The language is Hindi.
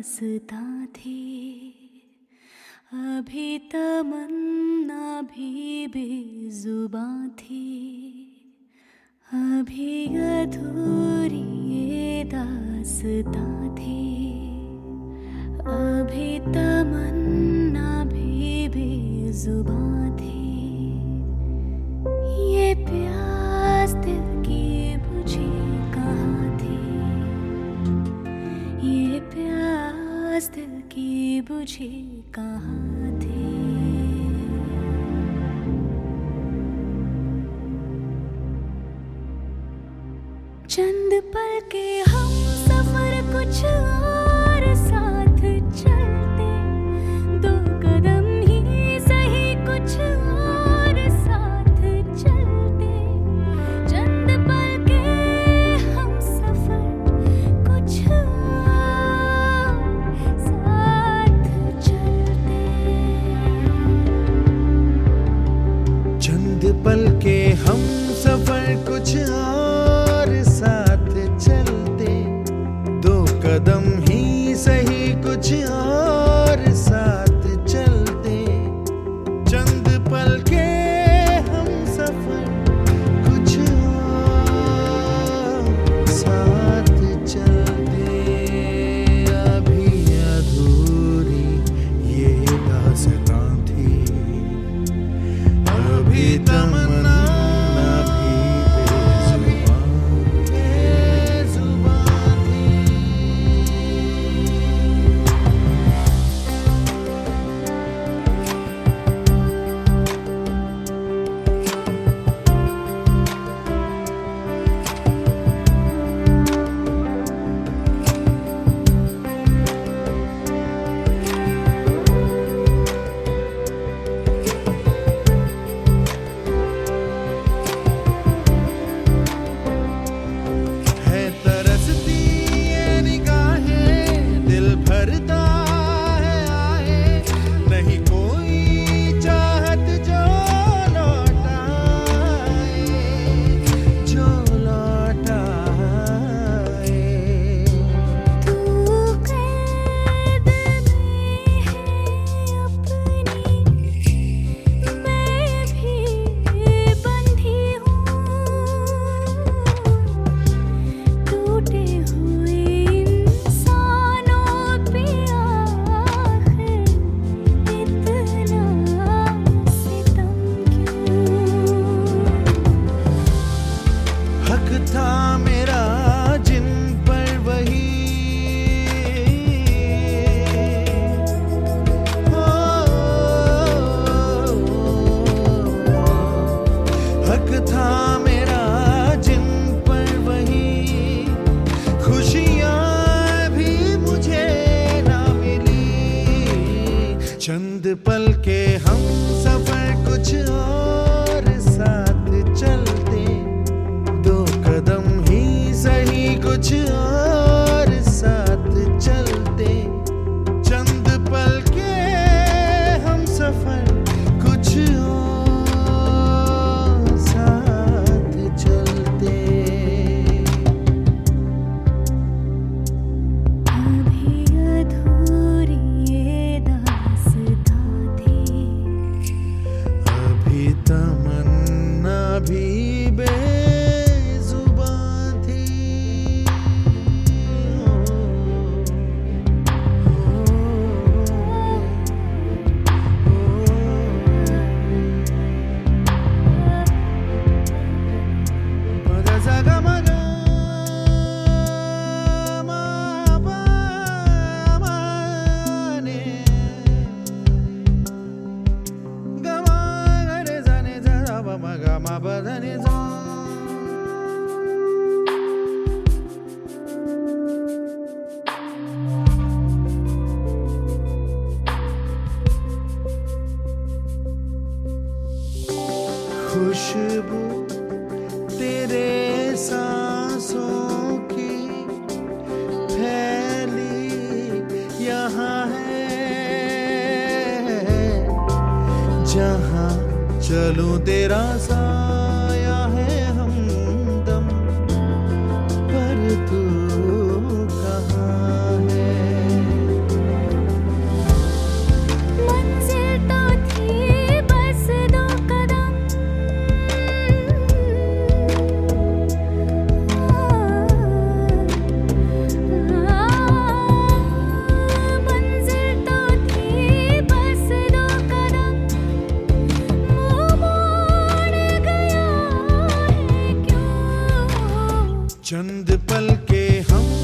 दास्तां थी, अभी तमन्ना भी बेजुबां थी, अभी अधूरी ये दास्तां थी, अभी तमन्ना भी बेजुबां थी। ये प्यास दिल की बुझी कहाँ थी, ये प्यास दिल की बुझी कहाँ थी। चंद पल के हम सफर कुछ और साथ चलते, दो कदम ही सही कुछ और साथ चलते। चंद पल के हम सफर कुछ और साथ चलते। चंद पल के हम सफर कुछ और साथ चलते, दो कदम ही सही कुछ और साथ चलते। चंद पल के हम सफर कुछ और साथ चलते, अभी अधूरी ये दास्तां थी, अभी तमन्ना था मेरा जिन पर वही हक था मेरा जिन पर वही, खुशियां भी मुझे ना मिली। चंद पल के हम सफर कुछ और साथ चलते, दो कदम ही सही कुछ और साथ चलते। चंद पल के हम सफर कुछ और साथ चलते, अभी अधूरी ये दास्तां थी, अभी तमन्ना भी बेजुबां थी। खुशबू तेरे सांसों की फैली यहाँ है, जहाँ चलूं तेरा साया है हमदम, पर तू कहाँ है। पल के हम